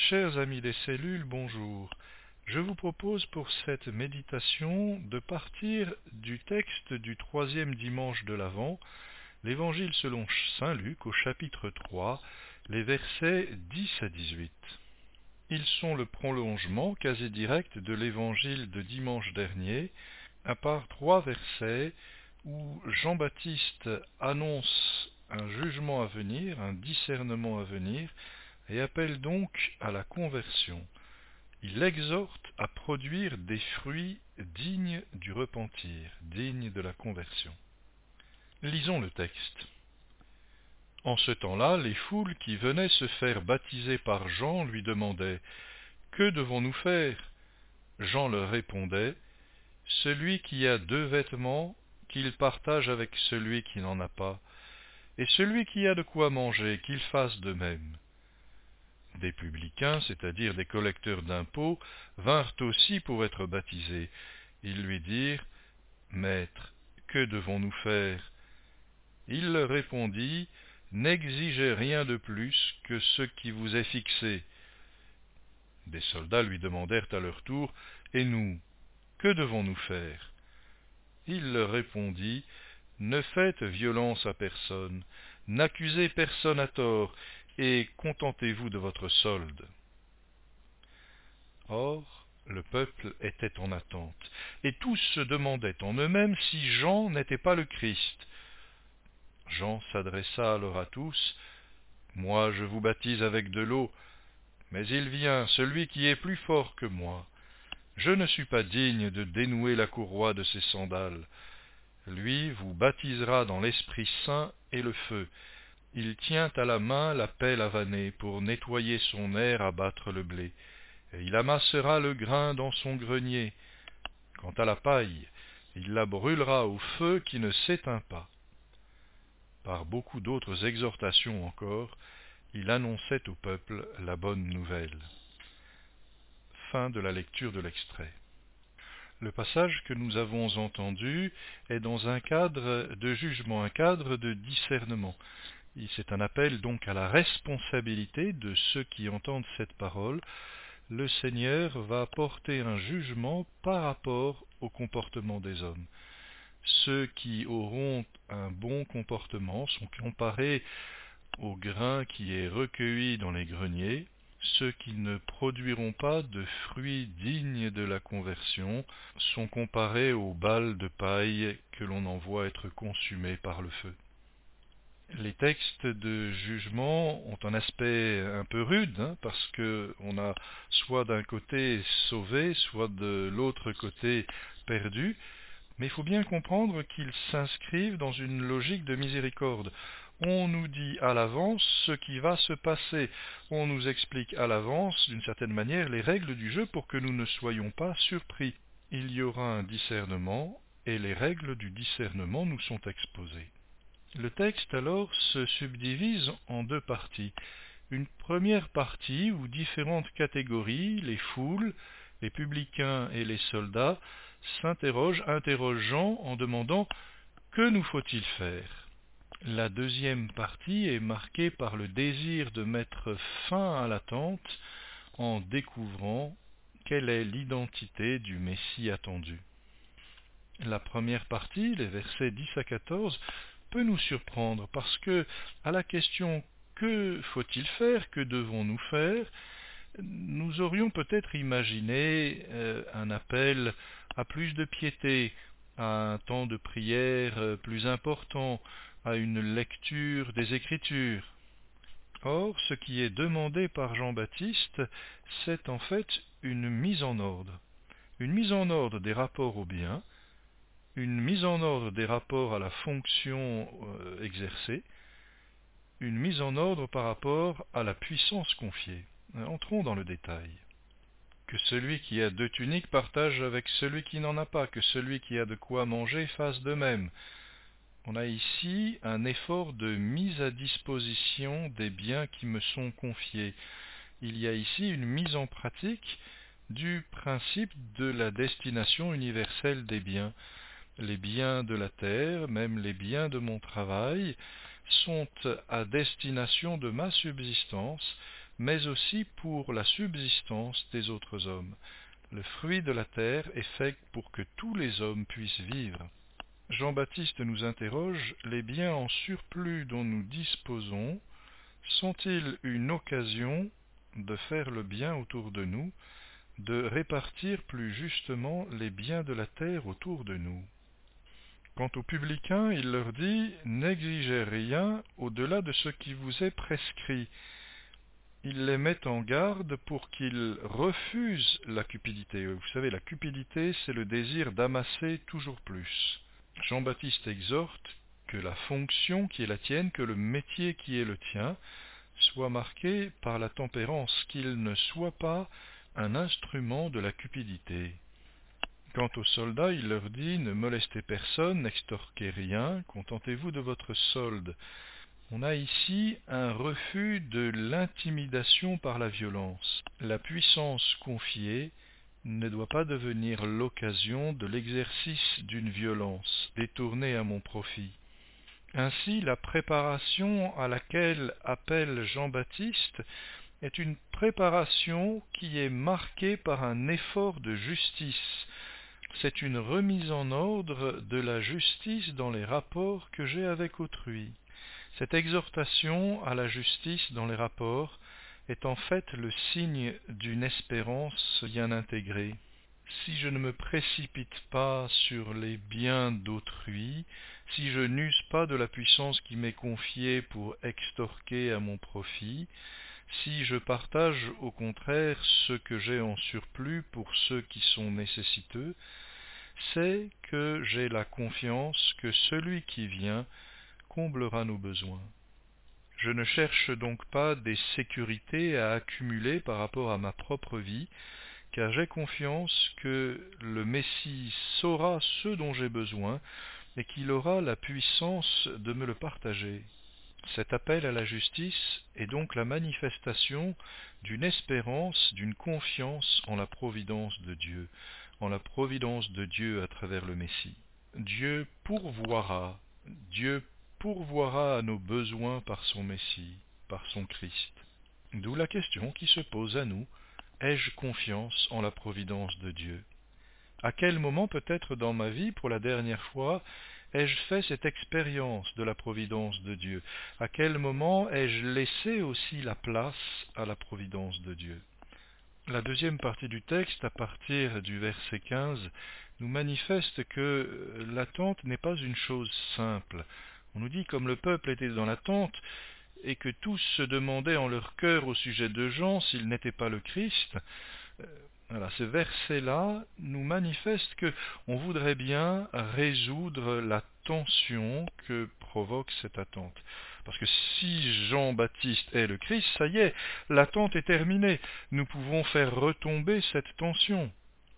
Chers amis des cellules, bonjour. Je vous propose pour cette méditation de partir du texte du troisième dimanche de l'Avent, l'Évangile selon saint Luc au chapitre 3, les versets 10 à 18. Ils sont le prolongement quasi direct de l'Évangile de dimanche dernier, à part trois versets où Jean-Baptiste annonce un jugement à venir, un discernement à venir, et appelle donc à la conversion. Il exhorte à produire des fruits dignes du repentir, dignes de la conversion. Lisons le texte. En ce temps-là, les foules qui venaient se faire baptiser par Jean lui demandaient « Que devons-nous faire ?» Jean leur répondait « Celui qui a 2 vêtements, qu'il partage avec celui qui n'en a pas, et celui qui a de quoi manger, qu'il fasse de même. » Des publicains, c'est-à-dire des collecteurs d'impôts, vinrent aussi pour être baptisés. Ils lui dirent « Maître, que devons-nous faire ?» Il leur répondit « N'exigez rien de plus que ce qui vous est fixé. » Des soldats lui demandèrent à leur tour « Et nous, que devons-nous faire ?» Il leur répondit « Ne faites violence à personne, n'accusez personne à tort, et contentez-vous de votre solde. » Or, le peuple était en attente, et tous se demandaient en eux-mêmes si Jean n'était pas le Christ. Jean s'adressa alors à tous, « Moi je vous baptise avec de l'eau, mais il vient celui qui est plus fort que moi. Je ne suis pas digne de dénouer la courroie de ses sandales. Lui vous baptisera dans l'Esprit Saint et le feu. Il tient à la main la pelle à vanner pour nettoyer son aire à battre le blé, et il amassera le grain dans son grenier. Quant à la paille, il la brûlera au feu qui ne s'éteint pas. » Par beaucoup d'autres exhortations encore, il annonçait au peuple la bonne nouvelle. Fin de la lecture de l'extrait. Le passage que nous avons entendu est dans un cadre de jugement, un cadre de discernement. C'est un appel donc à la responsabilité de ceux qui entendent cette parole. Le Seigneur va porter un jugement par rapport au comportement des hommes. Ceux qui auront un bon comportement sont comparés au grain qui est recueilli dans les greniers. Ceux qui ne produiront pas de fruits dignes de la conversion sont comparés aux balles de paille que l'on envoie être consumées par le feu. Les textes de jugement ont un aspect un peu rude, parce qu'on a soit d'un côté sauvé, soit de l'autre côté perdu, mais il faut bien comprendre qu'ils s'inscrivent dans une logique de miséricorde. On nous dit à l'avance ce qui va se passer, on nous explique à l'avance, d'une certaine manière, les règles du jeu pour que nous ne soyons pas surpris. Il y aura un discernement, et les règles du discernement nous sont exposées. Le texte alors se subdivise en 2 parties. Une première partie où différentes catégories, les foules, les publicains et les soldats, interrogent Jean en demandant « Que nous faut-il faire ?» La deuxième partie est marquée par le désir de mettre fin à l'attente en découvrant quelle est l'identité du Messie attendu. La première partie, les versets 10 à 14, peut nous surprendre parce que, à la question « Que faut-il faire ? Que devons-nous faire ?» nous aurions peut-être imaginé un appel à plus de piété, à un temps de prière plus important, à une lecture des Écritures. Or, ce qui est demandé par Jean-Baptiste, c'est en fait une mise en ordre des rapports au bien, une mise en ordre des rapports à la fonction exercée, une mise en ordre par rapport à la puissance confiée. Entrons dans le détail. Que celui qui a 2 tuniques partage avec celui qui n'en a pas, que celui qui a de quoi manger fasse de même. On a ici un effort de mise à disposition des biens qui me sont confiés. Il y a ici une mise en pratique du principe de la destination universelle des biens. Les biens de la terre, même les biens de mon travail, sont à destination de ma subsistance, mais aussi pour la subsistance des autres hommes. Le fruit de la terre est fait pour que tous les hommes puissent vivre. Jean-Baptiste nous interroge: les biens en surplus dont nous disposons sont-ils une occasion de faire le bien autour de nous, de répartir plus justement les biens de la terre autour de nous? Quant aux publicains, il leur dit: n'exigez rien au-delà de ce qui vous est prescrit. Il les met en garde pour qu'ils refusent la cupidité. Vous savez, la cupidité, c'est le désir d'amasser toujours plus. Jean-Baptiste exhorte que la fonction qui est la tienne, que le métier qui est le tien, soit marqué par la tempérance, qu'il ne soit pas un instrument de la cupidité. Quant aux soldats, il leur dit: ne molestez personne, n'extorquez rien, contentez-vous de votre solde. On a ici un refus de l'intimidation par la violence. La puissance confiée ne doit pas devenir l'occasion de l'exercice d'une violence détournée à mon profit. Ainsi, la préparation à laquelle appelle Jean-Baptiste est une préparation qui est marquée par un effort de justice. C'est une remise en ordre de la justice dans les rapports que j'ai avec autrui. Cette exhortation à la justice dans les rapports est en fait le signe d'une espérance bien intégrée. Si je ne me précipite pas sur les biens d'autrui, si je n'use pas de la puissance qui m'est confiée pour extorquer à mon profit, si je partage au contraire ce que j'ai en surplus pour ceux qui sont nécessiteux, c'est que j'ai la confiance que celui qui vient comblera nos besoins. Je ne cherche donc pas des sécurités à accumuler par rapport à ma propre vie, car j'ai confiance que le Messie saura ce dont j'ai besoin et qu'il aura la puissance de me le partager. Cet appel à la justice est donc la manifestation d'une espérance, d'une confiance en la providence de Dieu, à travers le Messie. Dieu pourvoira à nos besoins par son Messie, par son Christ. D'où la question qui se pose à nous: ai-je confiance en la providence de Dieu? À quel moment, peut-être dans ma vie, pour la dernière fois, ai-je fait cette expérience de la providence de Dieu? À quel moment ai-je laissé aussi la place à la providence de Dieu? La deuxième partie du texte, à partir du verset 15, nous manifeste que l'attente n'est pas une chose simple. On nous dit: comme le peuple était dans l'attente, et que tous se demandaient en leur cœur au sujet de Jean s'il n'était pas le Christ, voilà, ce verset-là nous manifeste que on voudrait bien résoudre la tension que provoque cette attente. Parce que si Jean-Baptiste est le Christ, ça y est, l'attente est terminée. Nous pouvons faire retomber cette tension.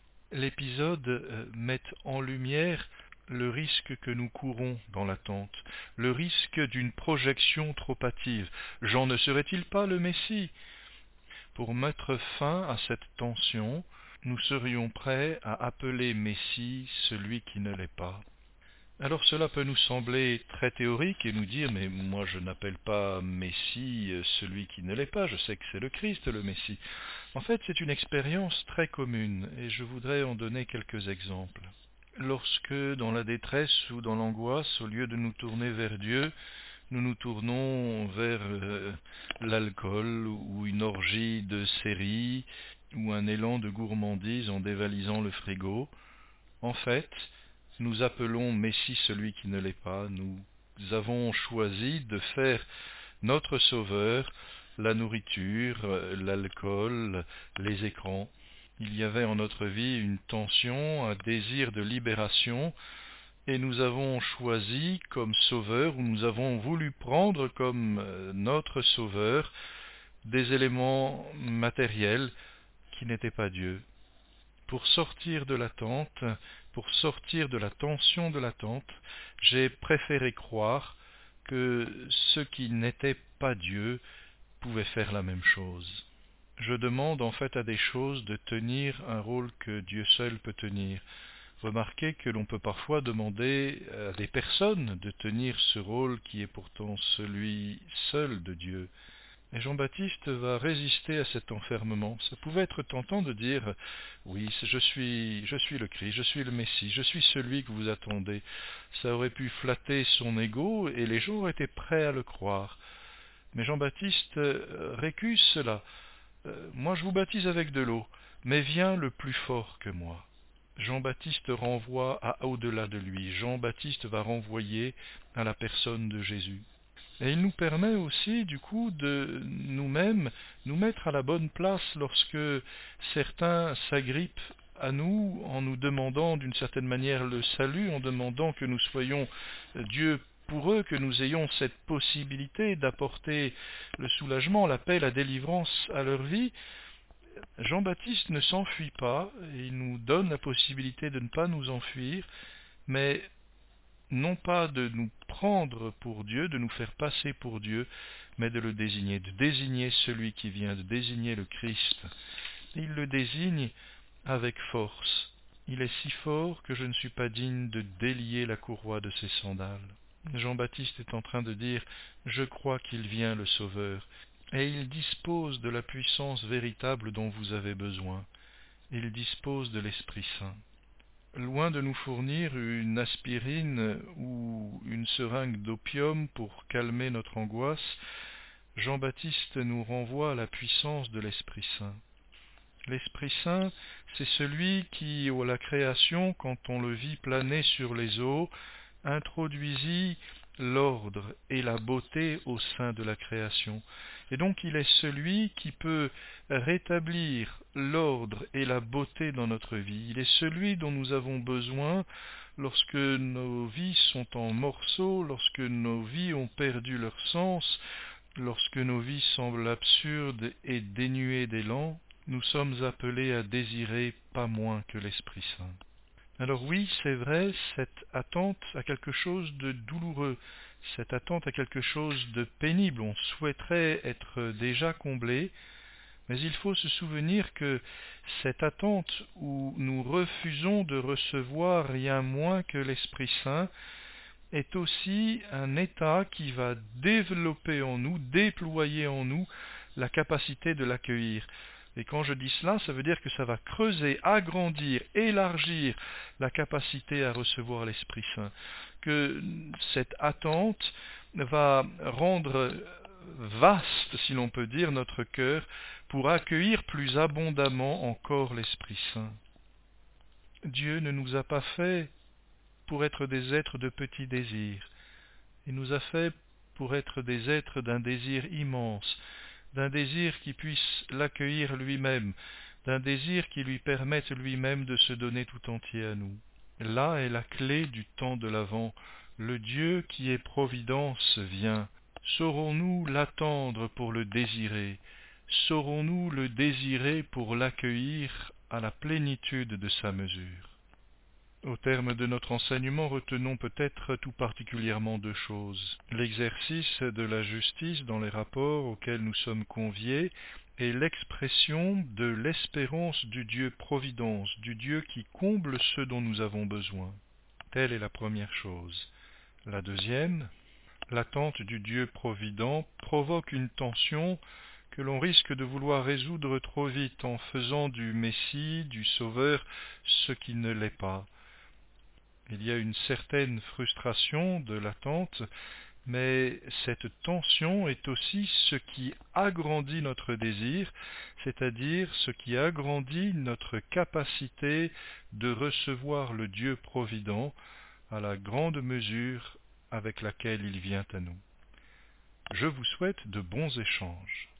L'épisode met en lumière le risque que nous courons dans l'attente, le risque d'une projection trop hâtive. Jean ne serait-il pas le Messie? Pour mettre fin à cette tension, nous serions prêts à appeler Messie celui qui ne l'est pas. Alors cela peut nous sembler très théorique et nous dire: mais moi je n'appelle pas Messie celui qui ne l'est pas, je sais que c'est le Christ le Messie. En fait, c'est une expérience très commune et je voudrais en donner quelques exemples. Lorsque, dans la détresse ou dans l'angoisse, au lieu de nous tourner vers Dieu, nous nous tournons vers l'alcool ou une orgie de série ou un élan de gourmandise en dévalisant le frigo, en fait, nous appelons Messie celui qui ne l'est pas. Nous avons choisi de faire notre sauveur la nourriture, l'alcool, les écrans. Il y avait en notre vie une tension, un désir de libération, et nous avons choisi comme sauveur, ou nous avons voulu prendre comme notre sauveur, des éléments matériels qui n'étaient pas Dieu. Pour sortir de l'attente, pour sortir de la tension de l'attente, j'ai préféré croire que ce qui n'était pas Dieu pouvait faire la même chose. Je demande en fait à des choses de tenir un rôle que Dieu seul peut tenir. Remarquez que l'on peut parfois demander à des personnes de tenir ce rôle qui est pourtant celui seul de Dieu. Et Jean-Baptiste va résister à cet enfermement. Ça pouvait être tentant de dire « Oui, je suis le Christ, je suis le Messie, je suis celui que vous attendez ». Ça aurait pu flatter son ego et les gens auraient été prêts à le croire. Mais Jean-Baptiste récuse cela. Moi je vous baptise avec de l'eau, mais vient le plus fort que moi. Jean-Baptiste renvoie à au-delà de lui. Jean-Baptiste va renvoyer à la personne de Jésus. Et il nous permet aussi, du coup, de nous-mêmes nous mettre à la bonne place lorsque certains s'agrippent à nous en nous demandant d'une certaine manière le salut, en demandant que nous soyons Dieu pour eux, que nous ayons cette possibilité d'apporter le soulagement, la paix, la délivrance à leur vie. Jean-Baptiste ne s'enfuit pas, et il nous donne la possibilité de ne pas nous enfuir, mais non pas de nous prendre pour Dieu, de nous faire passer pour Dieu, mais de désigner celui qui vient, de désigner le Christ. Il le désigne avec force. Il est si fort que je ne suis pas digne de délier la courroie de ses sandales. Jean-Baptiste est en train de dire « Je crois qu'il vient le Sauveur ». Et il dispose de la puissance véritable dont vous avez besoin. Il dispose de l'Esprit Saint. Loin de nous fournir une aspirine ou une seringue d'opium pour calmer notre angoisse, Jean-Baptiste nous renvoie à la puissance de l'Esprit Saint. L'Esprit Saint, c'est celui qui, à la création, quand on le vit planer sur les eaux, introduisit l'ordre et la beauté au sein de la création. Et donc il est celui qui peut rétablir l'ordre et la beauté dans notre vie. Il est celui dont nous avons besoin lorsque nos vies sont en morceaux, lorsque nos vies ont perdu leur sens, lorsque nos vies semblent absurdes et dénuées d'élan. Nous sommes appelés à désirer pas moins que l'Esprit Saint. Alors oui, c'est vrai, cette attente a quelque chose de douloureux, cette attente a quelque chose de pénible, on souhaiterait être déjà comblé, mais il faut se souvenir que cette attente où nous refusons de recevoir rien moins que l'Esprit Saint est aussi un état qui va développer en nous, déployer en nous la capacité de l'accueillir. Et quand je dis cela, ça veut dire que ça va creuser, agrandir, élargir la capacité à recevoir l'Esprit Saint. Que cette attente va rendre vaste, si l'on peut dire, notre cœur pour accueillir plus abondamment encore l'Esprit Saint. Dieu ne nous a pas fait pour être des êtres de petits désirs. Il nous a fait pour être des êtres d'un désir immense, d'un désir qui puisse l'accueillir lui-même, d'un désir qui lui permette lui-même de se donner tout entier à nous. Là est la clé du temps de l'Avent. Le Dieu qui est providence vient. Saurons-nous l'attendre pour le désirer? Saurons-nous le désirer pour l'accueillir à la plénitude de sa mesure? Au terme de notre enseignement, retenons peut-être tout particulièrement deux choses. L'exercice de la justice dans les rapports auxquels nous sommes conviés et l'expression de l'espérance du Dieu Providence, du Dieu qui comble ce dont nous avons besoin. Telle est la première chose. La deuxième, l'attente du Dieu Provident provoque une tension que l'on risque de vouloir résoudre trop vite en faisant du Messie, du Sauveur, ce qui ne l'est pas. Il y a une certaine frustration de l'attente, mais cette tension est aussi ce qui agrandit notre désir, c'est-à-dire ce qui agrandit notre capacité de recevoir le Dieu provident à la grande mesure avec laquelle il vient à nous. Je vous souhaite de bons échanges.